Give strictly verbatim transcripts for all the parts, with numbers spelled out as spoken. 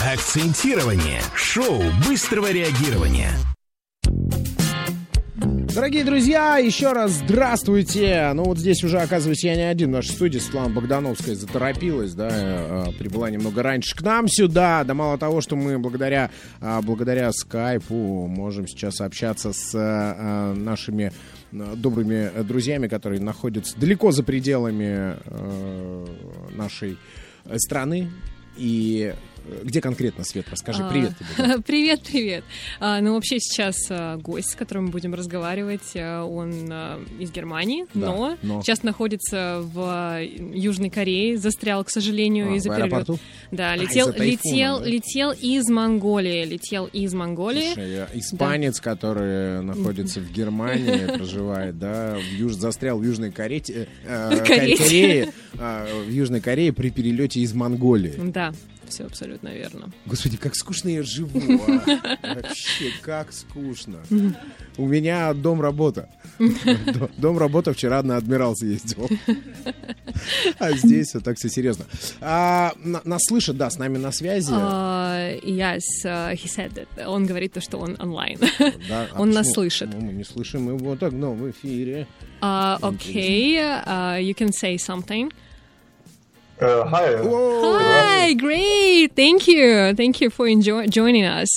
Акцентирование. Шоу быстрого реагирования. Дорогие друзья, еще раз здравствуйте. Ну вот здесь уже, оказывается, я не один. В нашей студии Светлана Богдановская заторопилась, да, прибыла немного раньше к нам сюда. Да мало того, что мы благодаря, благодаря скайпу можем сейчас общаться с нашими добрыми друзьями, которые находятся далеко за пределами нашей страны. И где конкретно, Свет, расскажи. Привет тебе. Да. Привет, привет. А, ну, вообще сейчас а, гость, с которым мы будем разговаривать, а, он а, из Германии, да, но, но сейчас находится в Южной Корее, застрял, к сожалению, а, из-за перелета. Да, летел, а, из-за тайфуна, летел, да? летел из Монголии, летел из Монголии. Слушай, испанец, да, который находится в Германии, проживает, да, в юж... застрял в Южной Корее, э, Корее, э, в Южной Корее при перелете из Монголии. Да. Все абсолютно верно. Господи, как скучно я живу, а. Вообще, как скучно. У меня дом-работа. Дом-работа, вчера на Адмирал съездил. А здесь вот так все серьезно. А, нас слышат, да, с нами на связи. Uh, yes, uh, he said that. Он говорит то, что он онлайн. Да, а он нас слышит. Ну, мы не слышим, мы вот так, но в эфире. Uh, okay, uh, you can say something. Uh, hi. Whoa. Hi, great. Thank you. Thank you for enjoy- joining us.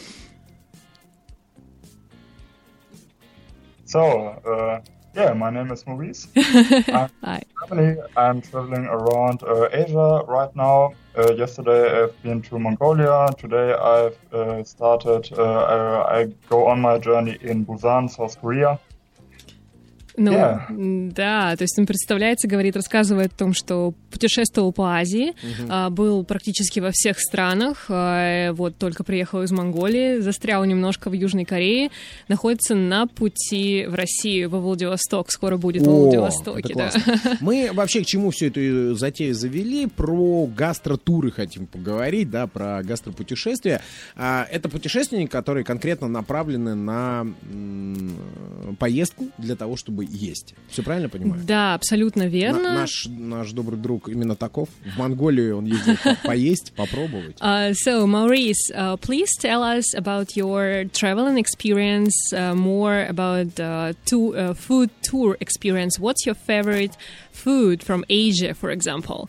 So, uh, yeah, my name is Maurice. I'm Hi. Germany. I'm traveling around uh, Asia right now. Uh, yesterday I've been to Mongolia. Today I've uh, started, uh, I, I go on my journey in Busan, South Korea. Ну, yeah. да, то есть он представляется, говорит, рассказывает о том, что путешествовал по Азии, uh-huh. а, был практически во всех странах, а, вот только приехал из Монголии, застрял немножко в Южной Корее, находится на пути в Россию, во Владивосток, скоро будет О, во Владивостоке. Да. Мы вообще к чему всю эту затею завели? Про гастротуры хотим поговорить, да, про гастропутешествия. А, это путешественники, которые конкретно направлены на м- поездку для того, чтобы есть. Все правильно понимаю? Да, абсолютно верно. На, наш, наш добрый друг именно таков. В Монголию он ездил по- поесть, попробовать. Uh, so, Maurice, uh, please tell us about your traveling experience, uh, more about uh, to, uh, food tour experience. What's your favorite food from Asia, for example?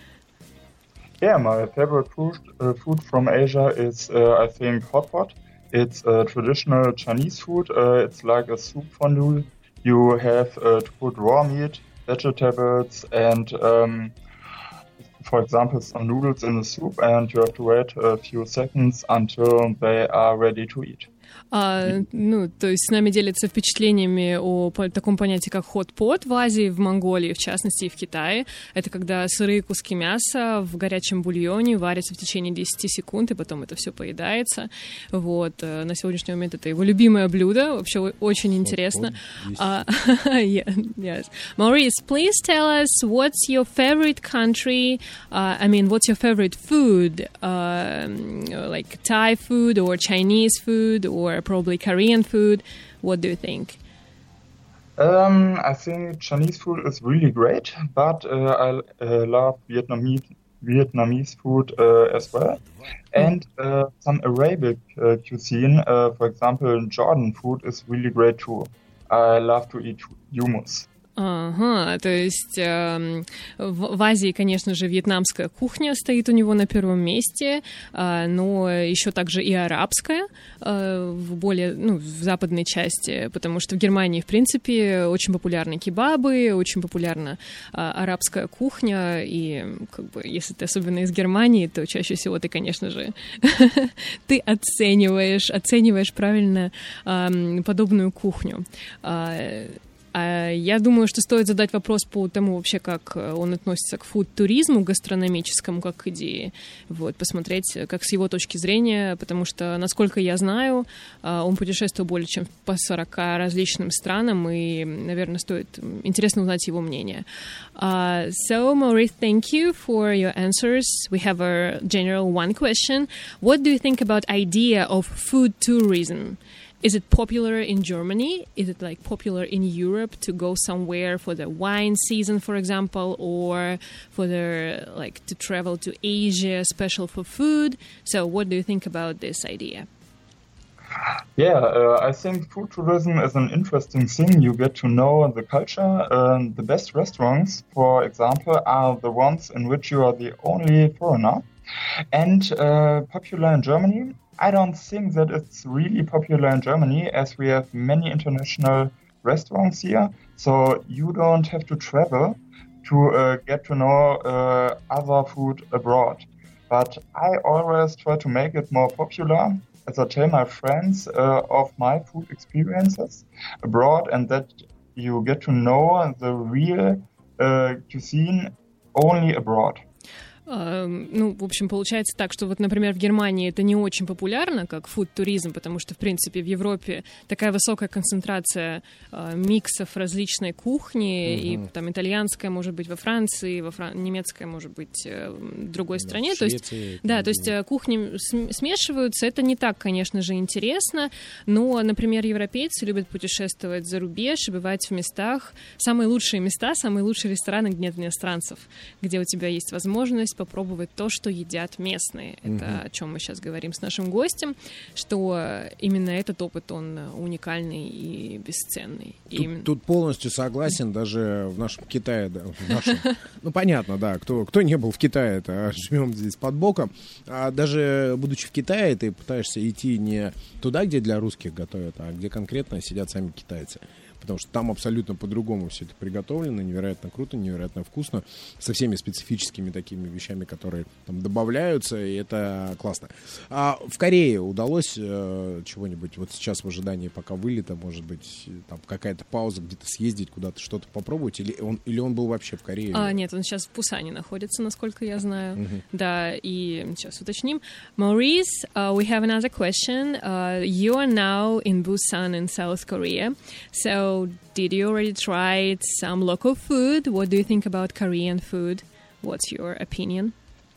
Yeah, my favorite food, uh, food from Asia is, uh, I think, hot pot. It's uh, traditional Chinese food. Uh, it's like a soup fondue. You have uh, to put raw meat, vegetables, and, um, for example, some noodles in the soup, and you have to wait a few seconds until they are ready to eat. А, ну, то есть с нами делятся впечатлениями о по, таком понятии, как хот-пот в Азии, в Монголии, в частности, и в Китае. Это когда сырые куски мяса в горячем бульоне варятся в течение десять секунд, и потом это все поедается. Вот. На сегодняшний момент это его любимое блюдо. Вообще очень интересно. Uh, yeah, yes. Maurice, please tell us what's your favorite country, uh, I mean, what's your favorite food, uh, like Thai food or Chinese food or probably Korean food. What do you think? Um, I think Chinese food is really great, but uh, I uh, love Vietnamese Vietnamese food uh, as well, and uh, some Arabic uh, cuisine. Uh, for example, Jordan food is really great too. I love to eat hummus. Ага, то есть э, в, в Азии, конечно же, вьетнамская кухня стоит у него на первом месте, э, но еще также и арабская э, в более, ну, в западной части, потому что в Германии, в принципе, очень популярны кебабы, очень популярна э, арабская кухня, и как бы, если ты особенно из Германии, то чаще всего ты, конечно же, ты оцениваешь, оцениваешь правильно э, подобную кухню. Я думаю, что стоит задать вопрос по тому вообще, как он относится к фуд-туризму гастрономическому, как к идее. Вот, посмотреть, как с его точки зрения, потому что, насколько я знаю, он путешествовал более чем по сорока различным странам, и, наверное, стоит интересно узнать его мнение. Uh, so, Maurice, thank you for your answers. We have a general one question. What do you think about idea of food tourism? is it popular in Germany? Is it like popular in Europe to go somewhere for the wine season, for example, or for the like to travel to Asia, special for food? So, what do you think about this idea? Yeah, uh, I think food tourism is an interesting thing. You get to know the culture. Um, the best restaurants, for example, are the ones in which you are the only foreigner. And uh, popular in Germany, I don't think that it's really popular in Germany, as we have many international restaurants here. So you don't have to travel to uh, get to know uh, other food abroad. But I always try to make it more popular, as I tell my friends uh, of my food experiences abroad, and that you get to know the real uh, cuisine only abroad. Ну, в общем, получается так, что вот, например, в Германии это не очень популярно, как фуд-туризм, потому что, в принципе, в Европе такая высокая концентрация э, миксов различной кухни, mm-hmm. и там итальянская может быть во Франции, во Фран... немецкая может быть э, в другой да, стране. В то есть, да, то есть э, кухни смешиваются, это не так, конечно же, интересно, но, например, европейцы любят путешествовать за рубеж и бывать в местах, самые лучшие места, самые лучшие рестораны, где нет иностранцев, где у тебя есть возможность попробовать то, что едят местные. Это mm-hmm. о чем мы сейчас говорим с нашим гостем, что именно этот опыт, он уникальный и бесценный. Тут, и... тут полностью согласен, даже в нашем Китае, да, в нашем, ну понятно, да, кто, кто не был в Китае, это живем здесь под боком, а даже будучи в Китае, ты пытаешься идти не туда, где для русских готовят, а где конкретно сидят сами китайцы. Потому что там абсолютно по-другому все это приготовлено, невероятно круто, невероятно вкусно, со всеми специфическими такими вещами, которые там добавляются, и это классно. А в Корее удалось э, чего-нибудь, вот сейчас в ожидании пока вылета, может быть, там какая-то пауза, где-то съездить, куда-то что-то попробовать, или он, или он был вообще в Корее? А, нет, он сейчас в Пусане находится, насколько я знаю. Uh-huh. Да, и сейчас уточним. Maurice, uh, we have another question. Uh, you are now in Busan in South Korea, so did you already try some local food? What do you think about Korean food? What's your opinion?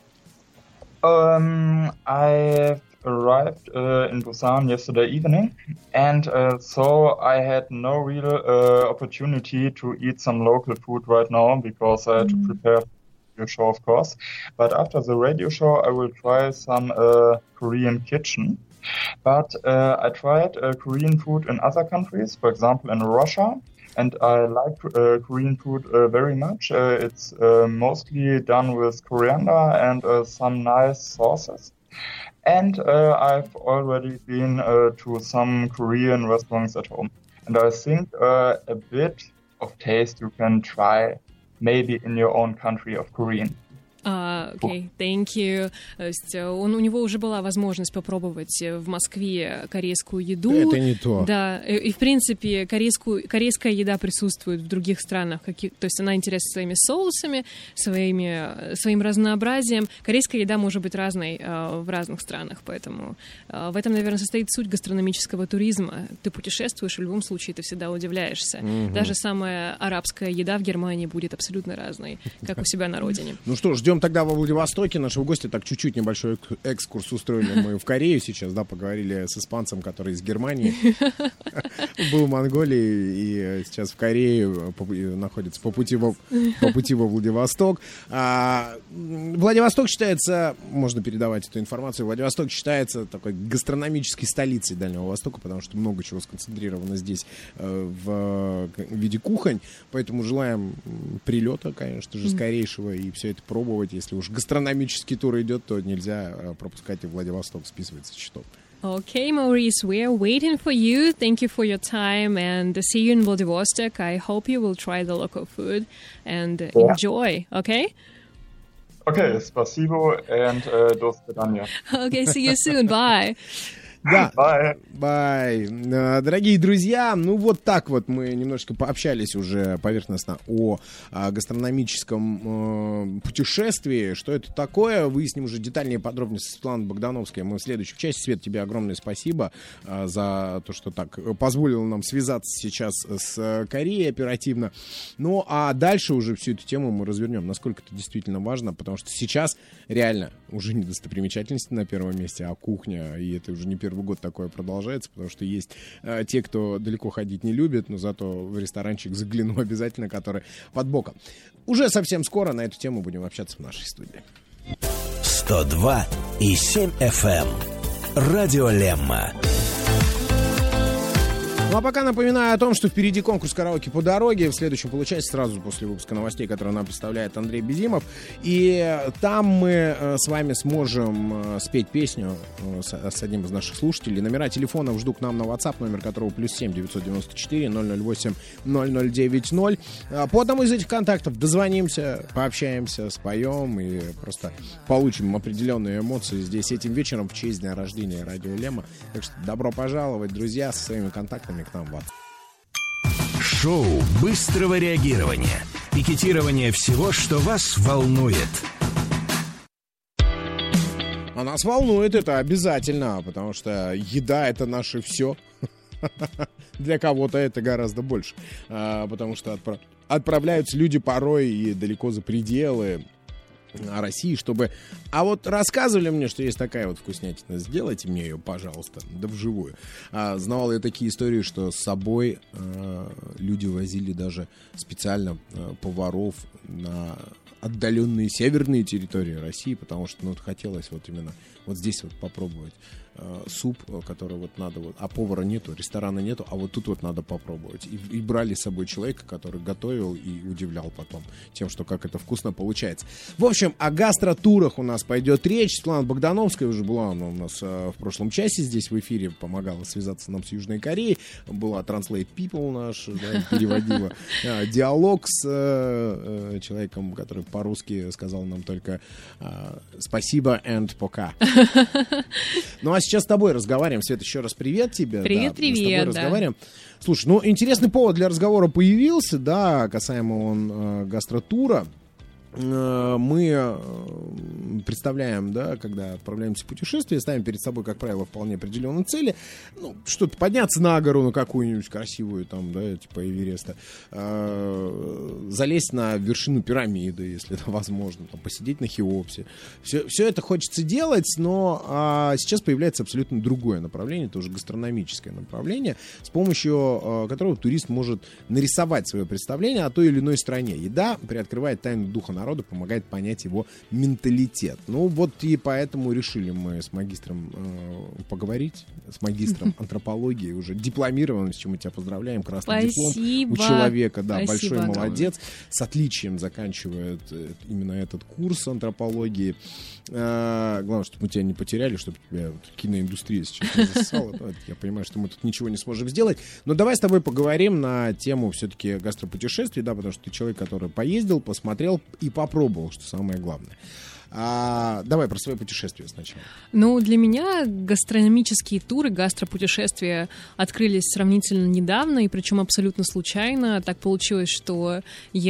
Um, I arrived uh, in Busan yesterday evening, and uh, so I had no real uh, opportunity to eat some local food right now because I had mm. to prepare for the radio show, of course. But after the radio show, I will try some uh, Korean kitchen. But uh, I tried uh, Korean food in other countries, for example in Russia, and I like uh, Korean food uh, very much. Uh, it's uh, mostly done with coriander and uh, some nice sauces. And uh, I've already been uh, to some Korean restaurants at home. And I think uh, a bit of taste you can try maybe in your own country of Korean. Uh, okay, thank you. То есть он, у него уже была возможность попробовать в Москве корейскую еду. Это не то. Да, и, и в принципе корейскую, корейская еда присутствует в других странах. Каких, то есть она интересна своими соусами, своими, своим разнообразием. Корейская еда может быть разной uh, в разных странах, поэтому uh, в этом, наверное, состоит суть гастрономического туризма. Ты путешествуешь, и в любом случае ты всегда удивляешься. Mm-hmm. Даже самая арабская еда в Германии будет абсолютно разной, как у себя на родине. Ну что, ждем тогда во Владивостоке нашего гостя. Так чуть-чуть небольшой экскурс устроили мы в Корею сейчас, да, поговорили с испанцем, который из Германии был в Монголии и сейчас в Корее находится по пути во, по пути во Владивосток. А, Владивосток считается, можно передавать эту информацию, Владивосток считается такой гастрономической столицей Дальнего Востока, потому что много чего сконцентрировано здесь э, в, в виде кухонь, поэтому желаем прилета, конечно же, скорейшего и все это пробовать. Если уж гастрономический тур идет, то нельзя пропускать и Владивосток, списывается с счетов. Okay, Maurice, we are waiting for you. Thank you for your time and see you in Vladivostok. I hope you will try the local food and yeah. enjoy, okay? Okay, спасибо and uh, до свидания. Okay, see you soon. Bye. Да, bye. Bye. Дорогие друзья, ну вот так вот мы немножечко пообщались уже поверхностно о, о гастрономическом э, путешествии. Что это такое? Выясним уже детальнее подробнее с Светланой Богдановской. Мы в следующей части. Свет, тебе огромное спасибо э, за то, что так позволило нам связаться сейчас с Кореей оперативно. Ну а дальше уже всю эту тему мы развернем, насколько это действительно важно, потому что сейчас реально уже не достопримечательности на первом месте, а кухня, и это уже не первый каждого года такое продолжается, потому что есть э, те, кто далеко ходить не любит, но зато в ресторанчик загляну обязательно, который под боком. Уже совсем скоро на эту тему будем общаться в нашей студии. сто два и семь эф эм. Радио Лемма. Ну а пока напоминаю о том, что впереди конкурс караоке по дороге. В следующем получается сразу после выпуска новостей, который нам представляет Андрей Безимов. И там мы э, с вами сможем э, спеть песню э, с, с одним из наших слушателей. Номера телефонов жду к нам на WhatsApp, номер которого плюс семь девятьсот девяносто четыре ноль ноль восемь ноль ноль девять ноль. По одному из этих контактов дозвонимся, пообщаемся, споем и просто получим определенные эмоции здесь этим вечером в честь дня рождения Радио Лемма. Так что добро пожаловать, друзья, со своими контактами к нам в WhatsApp. Шоу быстрого реагирования. Пикетирование всего, что вас волнует. А нас волнует это обязательно, потому что еда — это наше все. Для кого-то это гораздо больше. Потому что отправ... отправляются люди порой и далеко за пределы России, чтобы... А вот рассказывали мне, что есть такая вот вкуснятина. Сделайте мне ее, пожалуйста, да вживую. А, знавал я такие истории, что с собой а, люди возили даже специально а, поваров на отдаленные северные территории России, потому что, ну, хотелось вот именно вот здесь вот попробовать э, суп, который вот надо вот, а повара нету, ресторана нету, а вот тут вот надо попробовать. И, и брали с собой человека, который готовил и удивлял потом тем, что как это вкусно получается. В общем, о гастротурах у нас пойдет речь. Светлана Богдановская уже была она у нас э, в прошлом часе здесь в эфире, помогала связаться нам с Южной Кореей, была Translate People наш, да, переводила э, диалог с э, э, человеком, который по-русски сказал нам только э, спасибо and пока. Ну, а сейчас с тобой разговариваем. Свет, еще раз привет тебе. Привет, да, привет. Мы с тобой да. разговариваем. Слушай, ну, интересный повод для разговора появился, да, касаемо он э, гастротура. Мы представляем, да, когда отправляемся в путешествие, ставим перед собой, как правило, вполне определенные цели. Ну, что-то подняться на гору, на какую-нибудь красивую, там, да, типа Эвереста, залезть на вершину пирамиды, если это возможно, там, посидеть на Хеопсе. Все, все это хочется делать, но а, сейчас появляется абсолютно другое направление, это уже гастрономическое направление, с помощью а, которого турист может нарисовать свое представление о той или иной стране. Еда приоткрывает тайну духа народа, помогает понять его менталитет. Ну вот и поэтому решили мы с магистром э, поговорить, с магистром антропологии, уже дипломированным, с чем мы тебя поздравляем, красный Спасибо. диплом у человека, да, Спасибо большой огромное. молодец, с отличием заканчивает э, именно этот курс антропологии. Э, главное, чтобы мы тебя не потеряли, чтобы тебя вот, киноиндустрия сейчас не засосала. Я понимаю, что мы тут ничего не сможем сделать, но давай с тобой поговорим на тему все-таки гастропутешествий, да, потому что ты человек, который поездил, посмотрел и попробовал, что самое главное. А, давай про свои путешествия сначала. Ну, для меня гастрономические туры, гастропутешествия открылись сравнительно недавно, и причем абсолютно случайно. Так получилось, что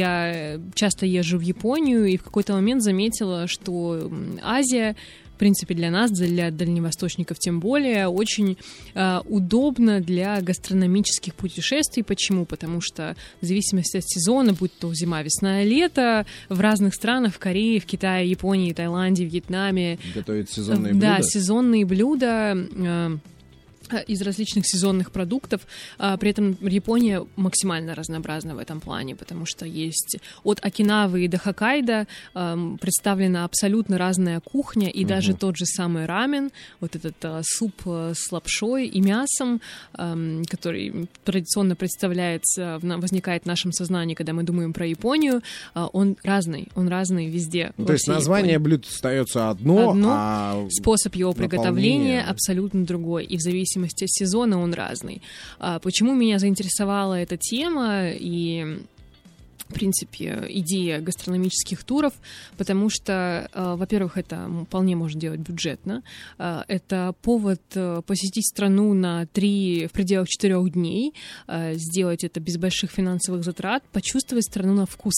я часто езжу в Японию, и в какой-то момент заметила, что Азия, в принципе, для нас, для дальневосточников тем более, очень э, удобно для гастрономических путешествий. Почему? Потому что в зависимости от сезона, будь то зима, весна, лето, в разных странах, в Корее, в Китае, Японии, Таиланде, Вьетнаме. Готовят сезонные э, блюда? Да, сезонные блюда. Э, из различных сезонных продуктов. При этом Япония максимально разнообразна в этом плане, потому что есть от Окинавы до Хоккайдо представлена абсолютно разная кухня, и угу. даже тот же самый рамен, вот этот суп с лапшой и мясом, который традиционно представляется, возникает в нашем сознании, когда мы думаем про Японию, он разный, он разный везде. Ну, то есть название Японии. блюд остается одно, одно, а способ его приготовления абсолютно другой, и в зависимости от сезона он разный. Почему меня заинтересовала эта тема и, в принципе, идея гастрономических туров? Потому что, во-первых, это вполне можно делать бюджетно. Это повод посетить страну на три, в пределах четырех дней, сделать это без больших финансовых затрат, почувствовать страну на вкус.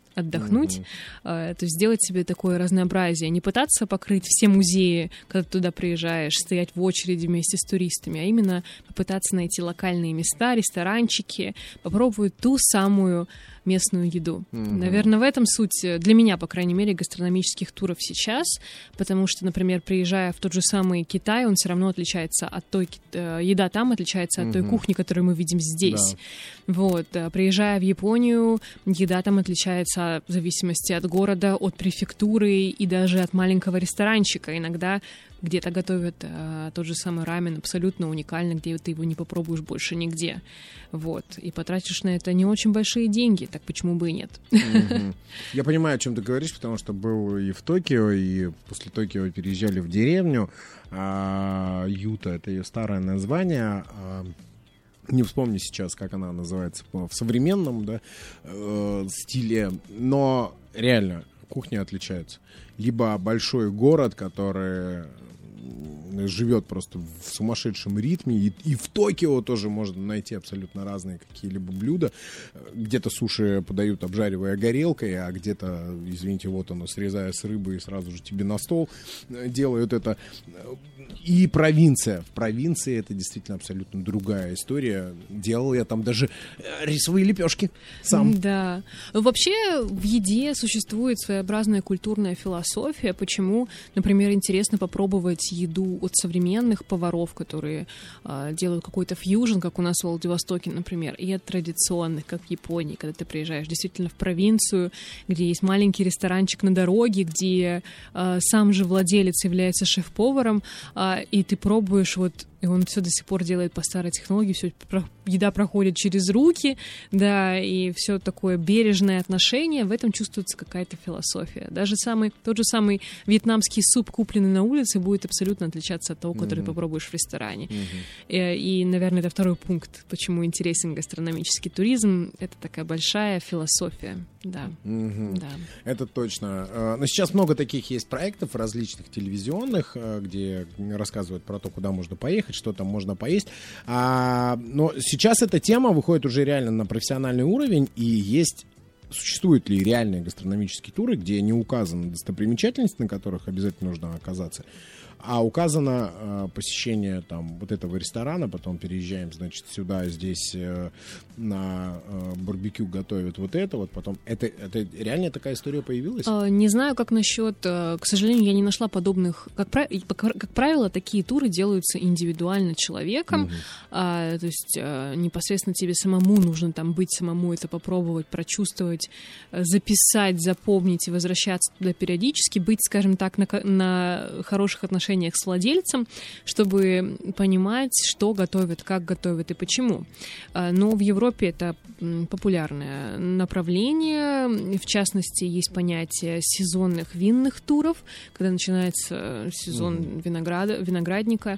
отдохнуть, mm-hmm. то есть сделать себе такое разнообразие, не пытаться покрыть все музеи, когда ты туда приезжаешь, стоять в очереди вместе с туристами, а именно попытаться найти локальные места, ресторанчики, попробовать ту самую местную еду. Mm-hmm. Наверное, в этом суть, для меня, по крайней мере, гастрономических туров сейчас, потому что, например, приезжая в тот же самый Китай, он все равно отличается от той, еда там отличается от mm-hmm. той кухни, которую мы видим здесь. Да. Вот. Приезжая в Японию, еда там отличается в зависимости от города, от префектуры и даже от маленького ресторанчика. Иногда где-то готовят а, тот же самый рамен абсолютно уникально, где ты его не попробуешь больше нигде. Вот. И потратишь на это не очень большие деньги, так почему бы и нет? Mm-hmm. Я понимаю, о чем ты говоришь, потому что был и в Токио, и после Токио переезжали в деревню. А, Юта — это ее старое название. А, не вспомню сейчас, как она называется в современном, да, э, стиле, но реально кухня отличается. Либо большой город, который живет просто в сумасшедшем ритме, и, и в Токио тоже можно найти абсолютно разные какие-либо блюда. Где-то суши подают, обжаривая горелкой, а где-то, извините, вот оно, срезая с рыбы и сразу же тебе на стол делают это. И провинция. В провинции это действительно абсолютно другая история. Делал я там даже рисовые лепешки сам. Да. Вообще в еде существует своеобразная культурная философия, почему, например, интересно попробовать еду от современных поваров, которые э, делают какой-то фьюжн, как у нас в Владивостоке, например, и от традиционных, как в Японии, когда ты приезжаешь действительно в провинцию, где есть маленький ресторанчик на дороге, где э, сам же владелец является шеф-поваром, э, и ты пробуешь вот, и он все до сих пор делает по старой технологии, все, еда проходит через руки, да, и все такое бережное отношение, в этом чувствуется какая-то философия. Даже самый, тот же самый вьетнамский суп, купленный на улице, будет абсолютно отличаться от того, который mm-hmm. попробуешь в ресторане. Mm-hmm. И, и, наверное, это второй пункт, почему интересен гастрономический туризм. Это такая большая философия, да. Mm-hmm. да. Это точно. Но сейчас много таких есть проектов различных телевизионных, где рассказывают про то, куда можно поехать, что там можно поесть. А, но сейчас эта тема выходит уже реально на профессиональный уровень, и есть... Существуют ли реальные гастрономические туры, где не указаны достопримечательности, на которых обязательно нужно оказаться, а указано э, посещение там вот этого ресторана, потом переезжаем, значит, сюда, здесь э, на э, барбекю готовят вот это, вот потом. Это, это реально такая история появилась? Не знаю, как насчет, к сожалению, я не нашла подобных, как, как правило, такие туры делаются индивидуально человеком, угу. а, то есть а, непосредственно тебе самому нужно там быть, самому это попробовать, прочувствовать, записать, запомнить и возвращаться туда периодически, быть, скажем так, на, на хороших отношениях с владельцем, чтобы понимать, что готовят, как готовят и почему. Но в Европе это популярное направление. В частности, есть понятие сезонных винных туров, когда начинается сезон mm-hmm. винограда, виноградника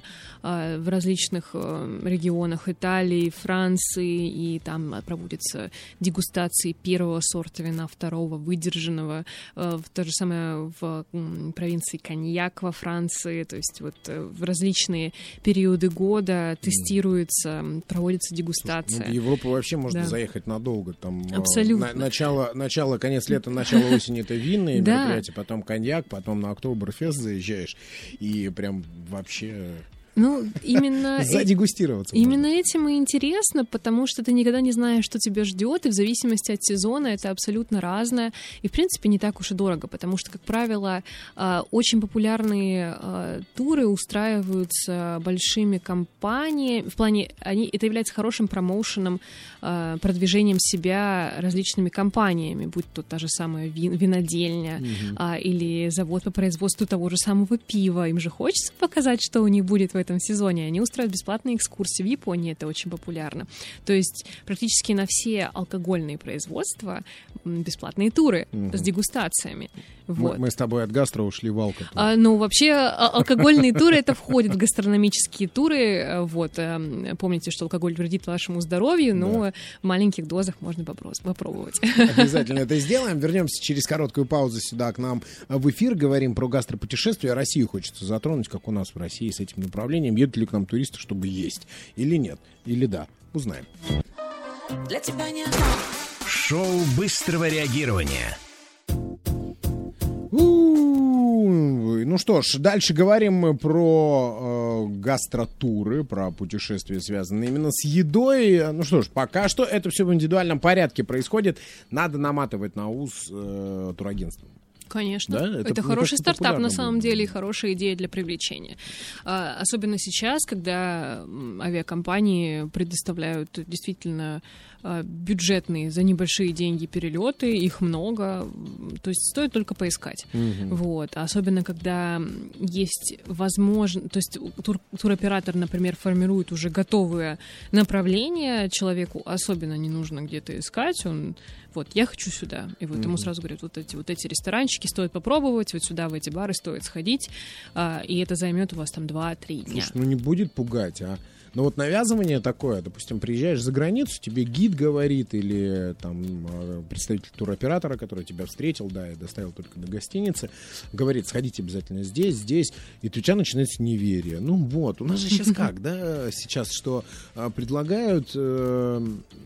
в различных регионах Италии, Франции, и там проводятся дегустации первого сорта вина, второго, выдержанного. То же самое в провинции Коньяк во Франции. То есть вот в различные периоды года тестируется, проводится дегустация. Слушай, ну, в Европу вообще можно да. заехать надолго. Там, абсолютно. На, начало, начало, конец лета, начало осени — это винные мероприятия, потом коньяк, потом на Октоберфест заезжаешь, и прям вообще... Ну, именно... Задегустироваться. Именно этим и интересно, потому что ты никогда не знаешь, что тебя ждет, и в зависимости от сезона это абсолютно разное. И, в принципе, не так уж и дорого, потому что, как правило, очень популярные туры устраиваются большими компаниями. В плане, они, это является хорошим промоушеном, продвижением себя различными компаниями, будь то та же самая вин, винодельня mm-hmm. или завод по производству того же самого пива. Им же хочется показать, что у них будет в этом сезоне. Они устраивают бесплатные экскурсии. В Японии это очень популярно. То есть практически на все алкогольные производства бесплатные туры угу. с дегустациями. Вот. Мы, мы с тобой от гастро ушли в алкотур. А, ну, вообще, алкогольные туры, это входит в гастрономические туры. Вот. Помните, что алкоголь вредит вашему здоровью, но в маленьких дозах можно попробовать. Обязательно это сделаем. Вернемся через короткую паузу сюда к нам в эфир. Говорим про гастропутешествия. Россию хочется затронуть, как у нас в России с этим направлением. Едут ли к нам туристы, чтобы есть? Или нет? Или да? Узнаем. Для тебя нет. Шоу быстрого реагирования. Ну что ж, дальше говорим мы про э, гастротуры, про путешествия, связанные именно с едой. Ну что ж, пока что это все в индивидуальном порядке происходит. Надо наматывать на ус э, турагентством. Конечно. Да? Это, это хороший кажется, стартап, на самом было. деле, и хорошая идея для привлечения. А, особенно сейчас, когда авиакомпании предоставляют действительно а, бюджетные за небольшие деньги перелеты, их много, то есть стоит только поискать. Угу. Вот. Особенно, когда есть возможность, то есть тур, туроператор, например, формирует уже готовые направления, человеку особенно не нужно где-то искать, он вот, я хочу сюда. И вот mm-hmm. ему сразу говорят, вот эти, вот эти ресторанчики стоит попробовать, вот сюда, в эти бары стоит сходить, а, и это займет у вас там два-три дня. Слушай, ну не будет пугать, а? Но вот навязывание такое, допустим, приезжаешь за границу, тебе гид говорит или там представитель туроператора, который тебя встретил, да, и доставил только до гостиницы, говорит, сходите обязательно здесь, здесь, и у тебя начинается неверие. Ну вот, у нас же сейчас как, да, сейчас, что а, предлагают... Э,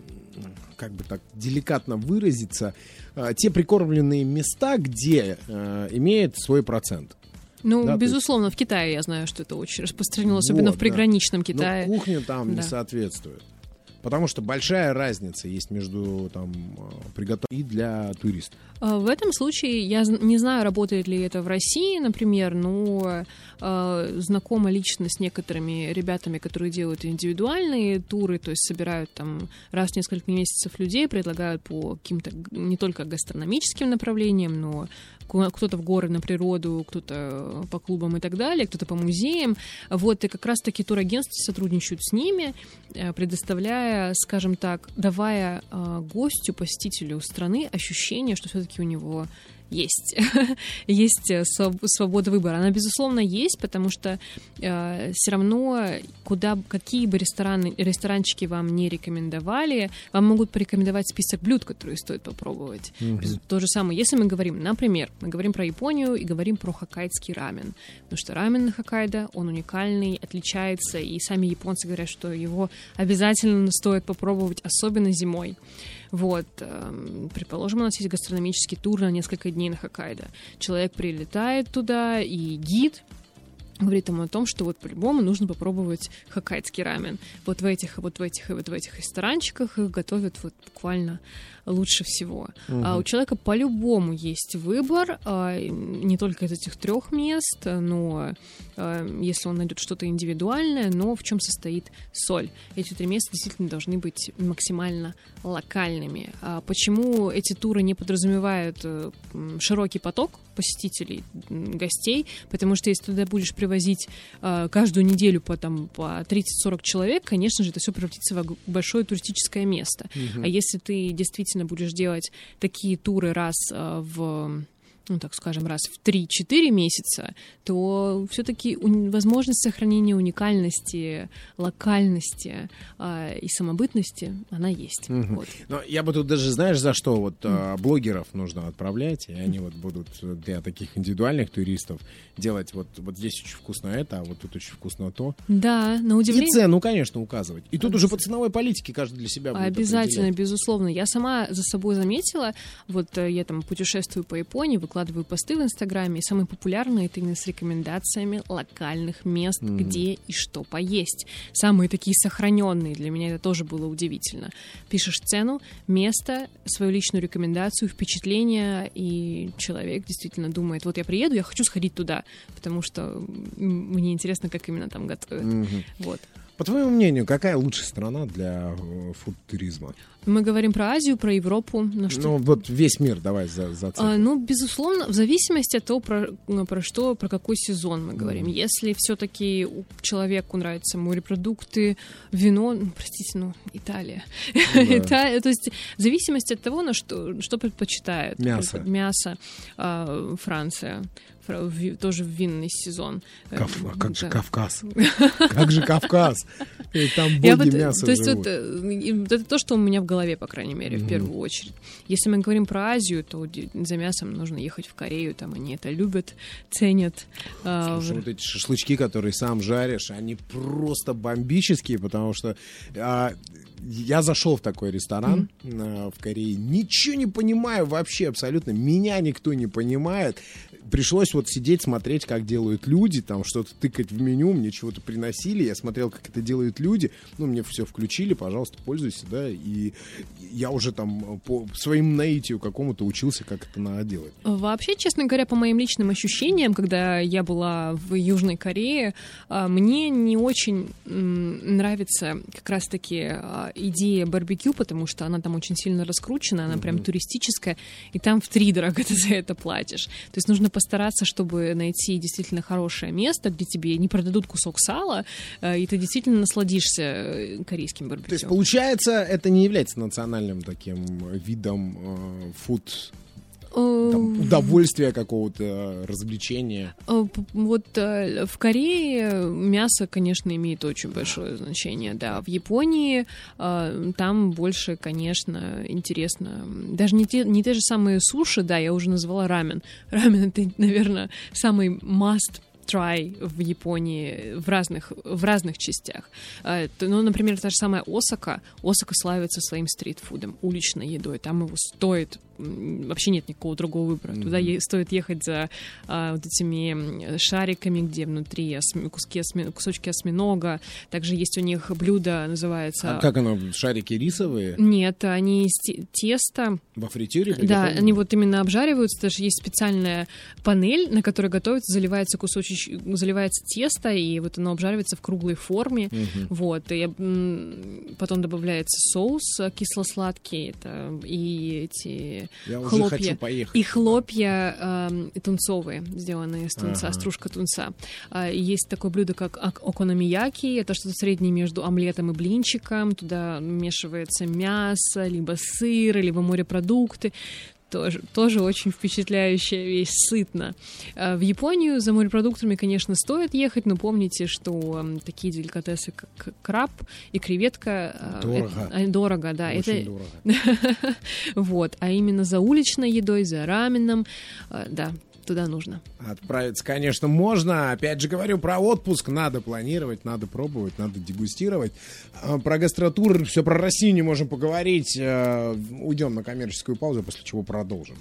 как бы так деликатно выразиться, э, те прикормленные места, где э, имеет свой процент. Ну, да, безусловно, есть... в Китае я знаю, что это очень распространено, особенно вот, в приграничном да. Китае. Но кухня там да. не соответствует. Потому что большая разница есть между там, приготовлением и для туристов. В этом случае, я не знаю, работает ли это в России, например, но э, знакома лично с некоторыми ребятами, которые делают индивидуальные туры, то есть собирают там раз в несколько месяцев людей, предлагают по каким-то не только гастрономическим направлениям, но кто-то в горы, на природу, кто-то по клубам и так далее, кто-то по музеям. Вот, и как раз-таки турагентства сотрудничают с ними, предоставляя, скажем так, давая гостю, посетителю страны ощущение, что все-таки у него есть, есть свобода выбора. Она, безусловно, есть, потому что э, все равно, куда, какие бы рестораны, ресторанчики вам не рекомендовали, вам могут порекомендовать список блюд, которые стоит попробовать. Mm-hmm. То же самое, если мы говорим, например, мы говорим про Японию и говорим про хоккайдский рамен, потому что рамен на Хоккайдо, он уникальный, отличается, и сами японцы говорят, что его обязательно стоит попробовать, особенно зимой. Вот, э, предположим, у нас есть гастрономический тур на несколько дней на Хоккайдо. Человек прилетает туда, и гид говорит ему о том, что вот по-любому нужно попробовать хоккайдский рамен. Вот в этих, вот в этих, вот в этих ресторанчиках их готовят вот буквально лучше всего. Угу. А у человека по-любому есть выбор, а, не только из этих трех мест, но а, если он найдет что-то индивидуальное, но в чем состоит соль. Эти три места действительно должны быть максимально локальными. А почему эти туры не подразумевают а, широкий поток посетителей, гостей? Потому что если туда будешь привозить а, каждую неделю по, там, по тридцать-сорок человек, конечно же, это все превратится в большое туристическое место. Угу. А если ты действительно будешь делать такие туры раз а, в... ну, так скажем, раз в три-четыре месяца, то все-таки у... возможность сохранения уникальности, локальности э, и самобытности, она есть. Mm-hmm. Вот. Но я бы тут даже, знаешь, за что вот mm-hmm. блогеров нужно отправлять, и они вот будут для таких индивидуальных туристов делать вот, вот здесь очень вкусно это, а вот тут очень вкусно то. Да, на удивление. И цену, конечно, указывать. И тут уже по ценовой политике каждый для себя будет обязательно, определять. Безусловно. Я сама за собой заметила, вот я там путешествую по Японии, выкладываю посты в Инстаграме, и самые популярные — это именно с рекомендациями локальных мест, mm-hmm. где и что поесть. Самые такие сохраненные, для меня это тоже было удивительно. Пишешь цену, место, свою личную рекомендацию, впечатление, и человек действительно думает, вот я приеду, я хочу сходить туда, потому что мне интересно, как именно там готовят. Mm-hmm. Вот. По твоему мнению, какая лучшая страна для э, фуд-туризма? Мы говорим про Азию, про Европу. Ну, что... ну вот весь мир давай за, зацепим. А, ну, безусловно, в зависимости от того, про, про что, про какой сезон мы говорим. Mm. Если все-таки человеку нравятся морепродукты, вино, ну, простите, ну, Италия. Да. Италия, то есть в зависимости от того, на что, что предпочитает. Мясо. Мясо. А, Франция. тоже в винный сезон. Кав... А как да. же Кавказ? Как же Кавказ? Там боги мяса живут. Это то, что у меня в голове, по крайней мере, в первую очередь. Если мы говорим про Азию, то за мясом нужно ехать в Корею, там они это любят, ценят. Слушай, вот эти шашлычки, которые сам жаришь, они просто бомбические, потому что а, я зашел в такой ресторан mm-hmm. в Корее, ничего не понимаю вообще абсолютно, меня никто не понимает. Пришлось вот сидеть, смотреть, как делают люди, там что-то тыкать в меню, мне чего-то приносили, я смотрел, как это делают люди, ну, мне все включили, пожалуйста, пользуйся, да, и я уже там по своим наитию какому-то учился, как это надо делать. Вообще, честно говоря, по моим личным ощущениям, когда я была в Южной Корее, мне не очень нравится как раз-таки идея барбекю, потому что она там очень сильно раскручена, она mm-hmm. прям туристическая, и там втридорога ты за это платишь. То есть нужно постараться, чтобы найти действительно хорошее место, где тебе не продадут кусок сала, и ты действительно насладишься корейским барбекю. То есть, получается, это не является национальным таким видом э, фуд, там, удовольствия какого-то, развлечения? Вот в Корее мясо, конечно, имеет очень большое значение, да. В Японии там больше, конечно, интересно. Даже не те, не те же самые суши, да, я уже назвала рамен. Рамен — это, наверное, самый must try в Японии в разных, в разных частях. Ну, например, та же самая Осака. Осака славится своим стритфудом, уличной едой. Там его стоит... Вообще нет никакого другого выбора. Mm-hmm. Туда е- стоит ехать за а, вот этими шариками, где внутри осьми- куски осьми- кусочки осьминога. Также есть у них блюдо, называется... А как оно? Шарики рисовые? Нет, они из те- теста. Во фритюре? Да, они вот именно обжариваются. Даже есть специальная панель, на которой готовится, заливается кусочек, заливается тесто, и вот оно обжаривается в круглой форме. Mm-hmm. Вот. И м- потом добавляется соус кисло-сладкий. Это и эти... Я хлопья. Уже хочу поехать. И хлопья э, тунцовые, сделанные из тунца, ага. стружка тунца. А, есть такое блюдо, как окономияки. Это что-то среднее между омлетом и блинчиком. Туда вмешивается мясо, либо сыр, либо морепродукты. Тоже, тоже очень впечатляющая вещь, сытно. В Японию за морепродуктами, конечно, стоит ехать, но помните, что такие деликатесы, как краб и креветка... Дорого. Это, дорого, да. Очень это... дорого. Вот. А именно за уличной едой, за раменом, да, туда нужно. Отправиться, конечно, можно. Опять же говорю, про отпуск надо планировать, надо пробовать, надо дегустировать. Про гастротур, все про Россию не можем поговорить. Уйдем на коммерческую паузу, после чего продолжим.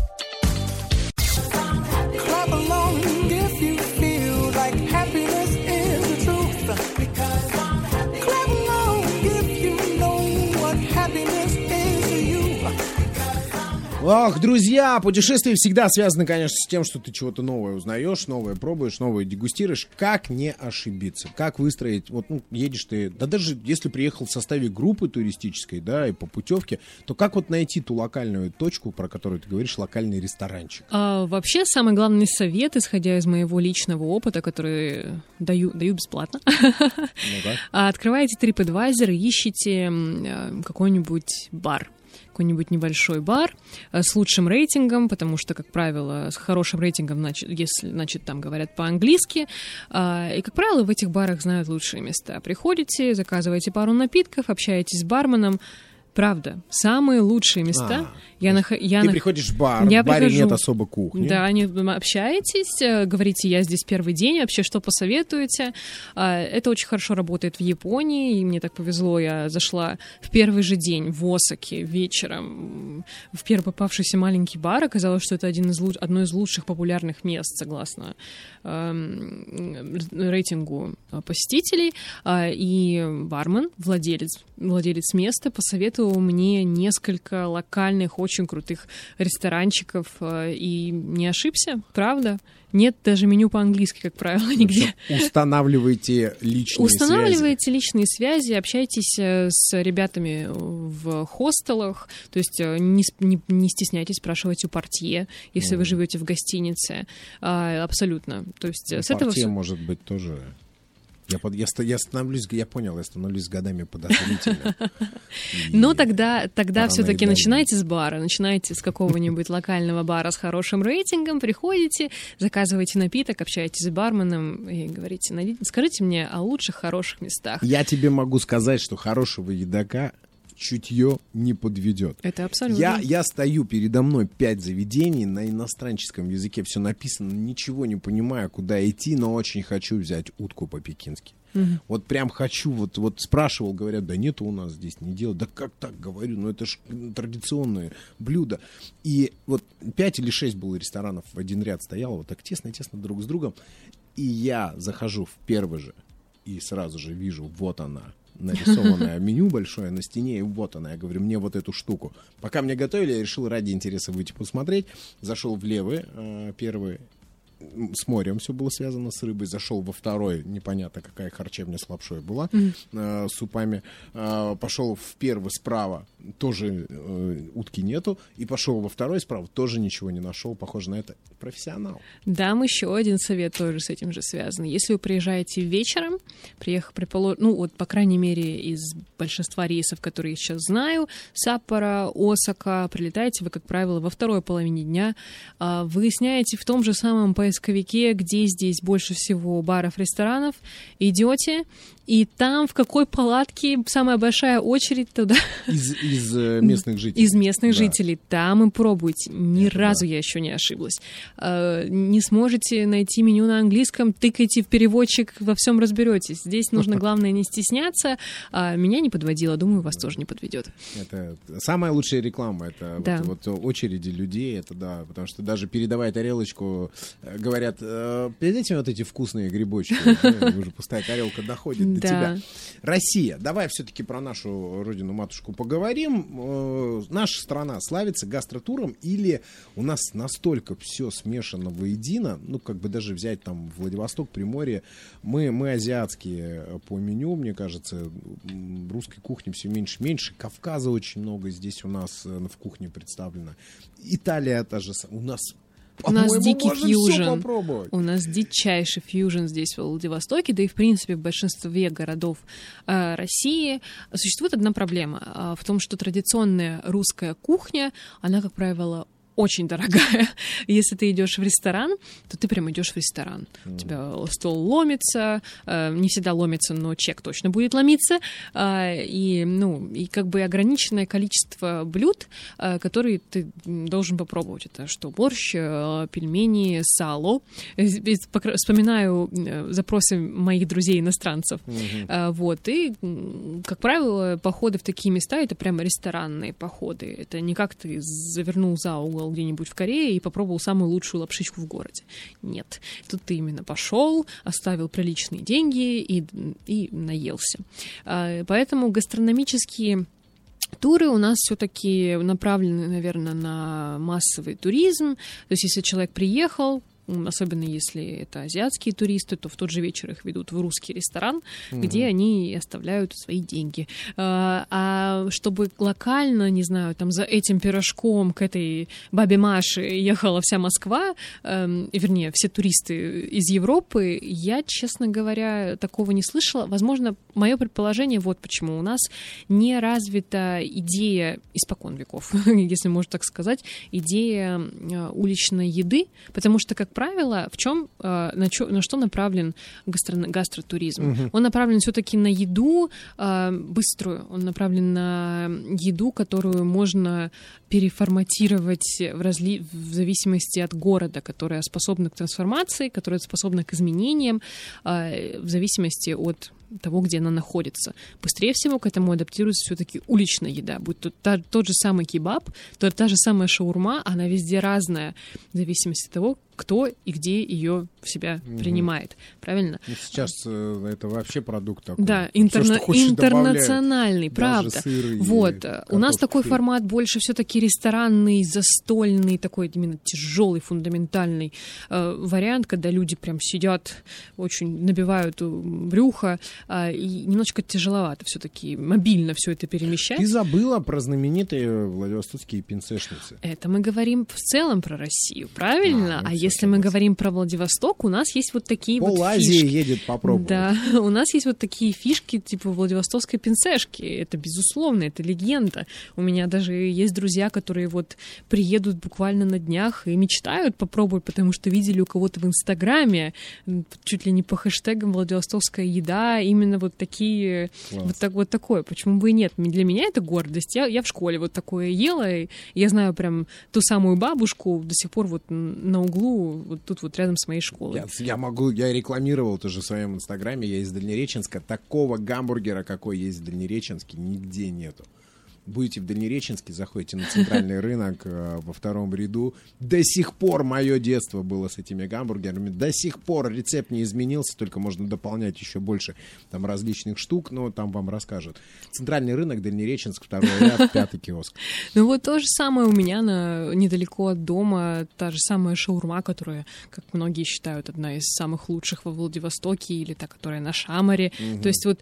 Ах, друзья, путешествия всегда связаны, конечно, с тем, что ты чего-то новое узнаешь, новое пробуешь, новое дегустируешь. Как не ошибиться? Как выстроить? Вот, ну, едешь ты, да даже если приехал в составе группы туристической, да, и по путевке, то как вот найти ту локальную точку, про которую ты говоришь, локальный ресторанчик? А, вообще, самый главный совет, исходя из моего личного опыта, который даю, даю бесплатно, открываете TripAdvisor и ищите какой-нибудь бар. Какой-нибудь небольшой бар с лучшим рейтингом, потому что, как правило, с хорошим рейтингом, значит, если, значит, там говорят по-английски, и, как правило, в этих барах знают лучшие места. Приходите, заказываете пару напитков, общаетесь с барменом. Правда, самые лучшие места. А, я нах... я ты нах... приходишь в бар, я в баре прихожу... нет особо кухни. Да, не общаетесь, говорите, я здесь первый день, вообще что посоветуете. Это очень хорошо работает в Японии, и мне так повезло, я зашла в первый же день в Осаке вечером в первый попавшийся маленький бар. Оказалось, что это один из луч... одно из лучших популярных мест, согласно эм, рейтингу посетителей. И бармен, владелец, владелец места, посоветовал мне несколько локальных, очень крутых ресторанчиков, и не ошибся, правда. Нет даже меню по-английски, как правило, нигде. Устанавливайте личные Устанавливайте связи. личные связи, общайтесь с ребятами в хостелах, то есть не, не, не стесняйтесь спрашивать у портье, если mm. вы живете в гостинице. А, абсолютно. То есть ну, с этого портье все... может быть тоже... Я, под, я, я становлюсь, я понял, я становлюсь с годами подозрительным. Ну, тогда, тогда все-таки начинайте с бара, начинайте с какого-нибудь локального бара с хорошим рейтингом, приходите, заказываете напиток, общаетесь с барменом и говорите, найдите, скажите мне о лучших, хороших местах. Я тебе могу сказать, что хорошего едока чутье не подведет. Это абсолютно. Я, я стою, передо мной пять заведений, на иностранческом языке все написано, ничего не понимаю, куда идти, но очень хочу взять утку по-пекински. Угу. Вот прям хочу, вот, вот спрашивал, говорят, да нету у нас здесь, не делают. Да как так, говорю, ну это же традиционное блюдо. И вот пять или шесть было ресторанов в один ряд стояло, вот так тесно-тесно друг с другом. И я захожу в первый же и сразу же вижу, вот она, нарисованное меню большое на стене, и вот она, я говорю, мне вот эту штуку. Пока мне готовили, я решил ради интереса выйти посмотреть. Зашел в левый, э, первый, с морем все было связано с рыбой. Зашел во второй, непонятно какая харчевня с лапшой была, mm. э, с супами. Э, пошел в первый справа, тоже э, утки нету. И пошел во второй справа, тоже ничего не нашел. Похоже на это профессионал. Дам еще один совет, тоже с этим же связан. Если вы приезжаете вечером, приехав, предположим, ну вот, по крайней мере, из большинства рейсов, которые я сейчас знаю, Саппоро, Осака, прилетаете вы, как правило, во второй половине дня, э, выясняете в том же самом поисковике, где здесь больше всего баров, ресторанов, идете, и там в какой палатке самая большая очередь туда. Из, из местных жителей. Из местных да. жителей. Там и пробуйте. Ни Это разу да. я еще не ошиблась. Не сможете найти меню на английском, тыкайте в переводчик, во всем разберетесь. Здесь нужно, главное, не стесняться. Меня не подводило, думаю, вас тоже не подведет. Это самая лучшая реклама. Это да. вот, вот очереди людей. Это да, потому что даже передавая тарелочку, говорят, передайте вот эти вкусные грибочки. Уже пустая тарелка доходит до да. тебя. Россия. Давай все-таки про нашу родину-матушку поговорим. Э, наша страна славится гастротуром или у нас настолько все смешано воедино, ну, как бы даже взять там Владивосток, Приморье, мы, мы азиатские по меню, мне кажется, русской кухни все меньше-меньше, Кавказа очень много здесь у нас в кухне представлено. Италия та же самая. У нас У нас дикий фьюжн. У нас дичайший фьюжн здесь, в Владивостоке, да и, в принципе, в большинстве городов э, России существует одна проблема э, в том, что традиционная русская кухня, она, как правило, очень дорогая. Если ты идешь в ресторан, то ты прям идешь в ресторан. Mm. У тебя стол ломится, э, не всегда ломится, но чек точно будет ломиться. Э, и, ну, и как бы ограниченное количество блюд, э, которые ты должен попробовать. Это что? Борщ, э, пельмени, сало. Вспоминаю э, запросы моих друзей-иностранцев. Mm-hmm. Э, вот. И, как правило, походы в такие места — это прямо ресторанные походы. Это не как ты завернул за угол где-нибудь в Корее и попробовал самую лучшую лапшичку в городе. Нет. Тут ты именно пошел, оставил приличные деньги и, и наелся. Поэтому гастрономические туры у нас все-таки направлены, наверное, на массовый туризм. То есть если человек приехал, особенно если это азиатские туристы, то в тот же вечер их ведут в русский ресторан, mm-hmm. где они оставляют свои деньги. А чтобы локально, не знаю, там за этим пирожком к этой бабе Маше ехала вся Москва, э, вернее, все туристы из Европы, я, честно говоря, такого не слышала. Возможно, мое предположение, вот почему у нас не развита идея испокон веков, если можно так сказать, идея уличной еды, потому что, как правило, в чем, э, на, чё, на что направлен гастро, гастротуризм? Uh-huh. Он направлен все-таки на еду э, быструю, он направлен на еду, которую можно переформатировать в, разли... в зависимости от города, которая способна к трансформации, которая способна к изменениям, э, в зависимости от того, где она находится. Быстрее всего к этому адаптируется все-таки уличная еда. Будь то та, тот же самый кебаб, то та же самая шаурма, она везде разная, в зависимости от того, кто и где ее в себя угу. принимает. Правильно? Ну, сейчас э, это вообще продукт такой. Да, интерна- Всё, интернациональный, правда. Вот. У нас такой фри. формат больше все-таки ресторанный, застольный, такой именно тяжелый, фундаментальный э, вариант, когда люди прям сидят, очень набивают брюхо, э, и немножечко тяжеловато все-таки мобильно все это перемещать. Ты забыла про знаменитые владивостокские пинцешницы. Это мы говорим в целом про Россию, правильно? А, а если мы говорим про Владивосток, у нас есть вот такие Пол вот Азии фишки. едет попробовать. Да, у нас есть вот такие фишки, типа Владивостокской пинцешки. Это безусловно, это легенда. У меня даже есть друзья, которые вот приедут буквально на днях и мечтают попробовать, потому что видели у кого-то в Инстаграме, чуть ли не по хэштегам «Владивостокская еда», именно вот такие, вот, так, вот такое. Почему бы и нет? Для меня это гордость. Я, я в школе вот такое ела, и я знаю прям ту самую бабушку до сих пор вот на углу, вот тут вот рядом с моей школой. Я, я могу, я рекламировал тоже в своем Инстаграме, я из Дальнереченска. Такого гамбургера, какой есть в Дальнереченске, нигде нету. Будете в Дальнереченске, заходите на центральный рынок э, во втором ряду. До сих пор мое детство было с этими гамбургерами. До сих пор рецепт не изменился, только можно дополнять еще больше там различных штук, но там вам расскажут. Центральный рынок, Дальнереченск, второй ряд, пятый киоск. Ну вот то же самое у меня на, недалеко от дома, та же самая шаурма, которая, как многие считают, одна из самых лучших во Владивостоке, или та, которая на Шамаре. Угу. То есть вот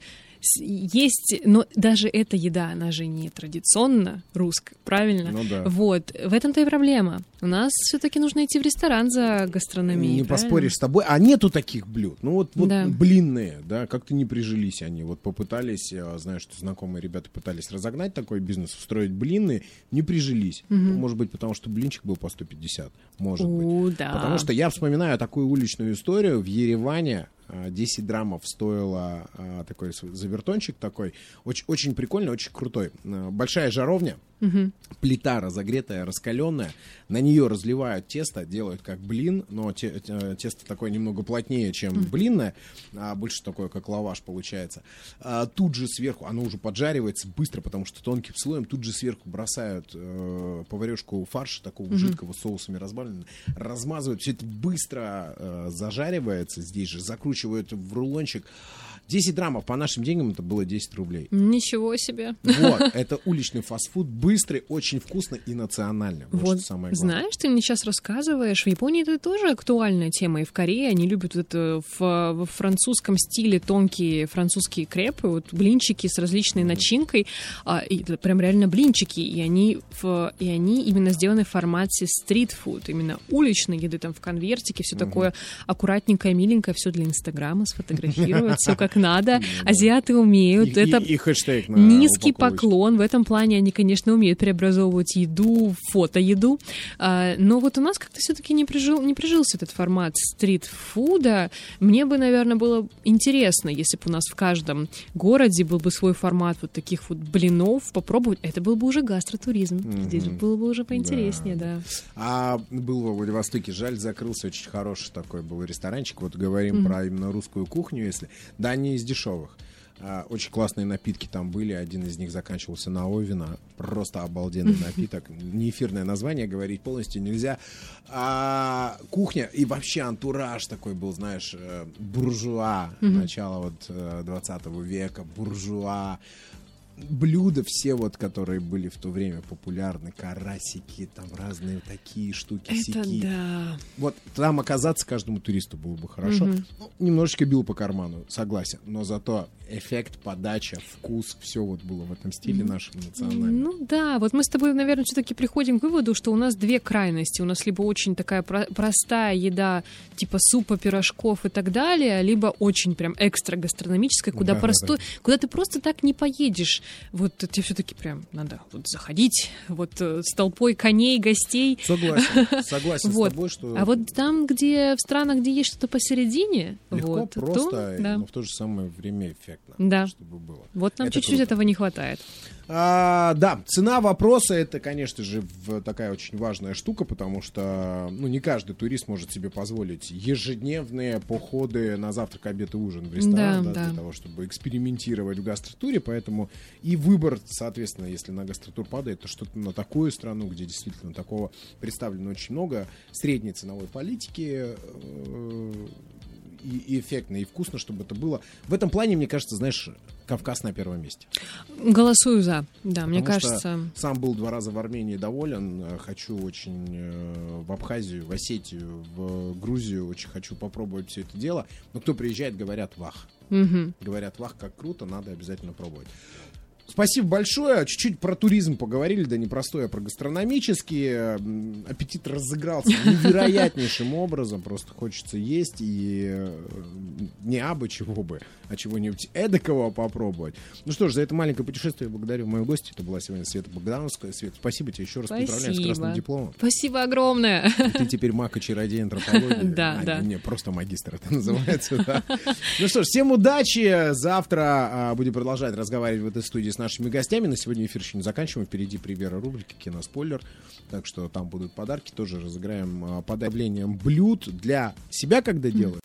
есть, но даже эта еда, она же не традиционно русская, правильно? Ну да. Вот, в этом-то и проблема. У нас все-таки нужно идти в ресторан за гастрономией. Не правильно? поспоришь с тобой, а нету таких блюд. Ну вот, вот да. блинные, да, как-то не прижились они. Вот попытались, я знаю, что знакомые ребята пытались разогнать такой бизнес, устроить блинные, не прижились. Угу. Ну, может быть, потому что блинчик был по сто пятьдесят, может О, быть. Да. Потому что я вспоминаю такую уличную историю в Ереване. десять драмов стоило а, такой завертончик такой. Очень, очень прикольный, очень крутой. Большая жаровня, угу. плита разогретая, раскаленная. На нее разливают тесто, делают как блин, но те, те, тесто такое немного плотнее, чем угу. блинное, а больше такое, как лаваш получается. А, тут же сверху, оно уже поджаривается быстро, потому что тонким слоем, тут же сверху бросают э, поварешку фарша, такого угу. жидкого, соусами разбавленного, размазывают. Все это быстро э, зажаривается здесь же, закручивают в рулончик. десять драмов по нашим деньгам это было десять рублей. Ничего себе. Вот, это уличный фастфуд, быстрый, очень вкусный и национальный. Вот, вот что самое главное. Знаешь, ты мне сейчас рассказываешь, в Японии это тоже актуальная тема, и в Корее они любят вот это в, в французском стиле тонкие французские крепы, вот блинчики с различной mm-hmm. начинкой, а, и это прям реально блинчики, и они, в, и они именно сделаны в формате стрит-фуд, именно уличной еды, там в конвертике, все mm-hmm. такое аккуратненькое, миленькое, все для Инстаграма, сфотографировать, все как надо. Азиаты умеют. Это и хэштег на низкий поклон. В этом плане они, конечно, умеют преобразовывать еду в фотоеду. Но вот у нас как-то все-таки не, прижил, не прижился этот формат стрит-фуда. Мне бы, наверное, было интересно, если бы у нас в каждом городе был бы свой формат вот таких вот блинов, попробовать. Это был бы уже гастротуризм. Mm-hmm. Здесь было бы уже поинтереснее, да. да. А был во Владивостоке, жаль, закрылся, очень хороший такой был ресторанчик. Вот говорим mm-hmm. про именно русскую кухню, если... Да, не из дешевых. А, очень классные напитки там были. Один из них заканчивался на Овина. Просто обалденный напиток. Не эфирное название говорить полностью нельзя. А, кухня и вообще антураж такой был, знаешь, буржуа. Начала вот двадцатого века. Буржуа. Блюда все вот, которые были в то время популярны, карасики, там разные такие штуки, это сяки. Да. Вот там оказаться каждому туристу было бы хорошо. Mm-hmm. Ну, немножечко бил по карману, согласен, но зато эффект, подача, вкус, все вот было в этом стиле mm-hmm. нашем национальном. Ну да, вот мы с тобой, наверное, все-таки приходим к выводу, что у нас две крайности. У нас либо очень такая про- простая еда, типа супа, пирожков и так далее, либо очень прям экстра гастрономическая, куда, да, простой, да. куда ты просто так не поедешь. Вот тебе все-таки прям надо вот заходить вот с толпой коней, гостей. Согласен, согласен вот. с тобой, что... А вот там, где в странах, где есть что-то посередине... Легко, вот, просто, то, да. но в то же самое время эффектно, да. чтобы было. Вот нам это чуть-чуть круто. этого не хватает. А, да, цена вопроса — это, конечно же, в, такая очень важная штука, потому что ну, не каждый турист может себе позволить ежедневные походы на завтрак, обед и ужин в ресторан, да, да, да. для того, чтобы экспериментировать в гастротуре, поэтому и выбор, соответственно, если на гастротур падает, то что-то на такую страну, где действительно такого представлено очень много, средней ценовой политики, э- И, и эффектно, и вкусно, чтобы это было. В этом плане, мне кажется, знаешь, Кавказ на первом месте. Голосую за, да, Потому мне кажется. Сам был два раза в Армении доволен. Хочу очень э, в Абхазию, в Осетию, в Грузию. Очень хочу попробовать все это дело. Но кто приезжает, говорят, вах. Угу. Говорят, вах, как круто, надо обязательно пробовать. Спасибо большое. Чуть-чуть про туризм поговорили, да не простой, а про гастрономический. Аппетит разыгрался невероятнейшим образом. Просто хочется есть и не абы чего бы, а чего-нибудь эдакого попробовать. Ну что ж, за это маленькое путешествие благодарю мою гостью. Это была сегодня Света Богдановская. Свет, спасибо тебе еще раз. Спасибо. Поздравляю с красным дипломом. Спасибо огромное. И ты теперь маг и чародей антропологии. Да, да. Не, просто магистр это называется. Ну что ж, всем удачи. Завтра будем продолжать разговаривать в этой студии с нашими гостями. На сегодня эфир еще не заканчиваем. Впереди премьера рубрики «Киноспойлер». Так что там будут подарки. Тоже разыграем под давлением блюд для себя, когда делаем.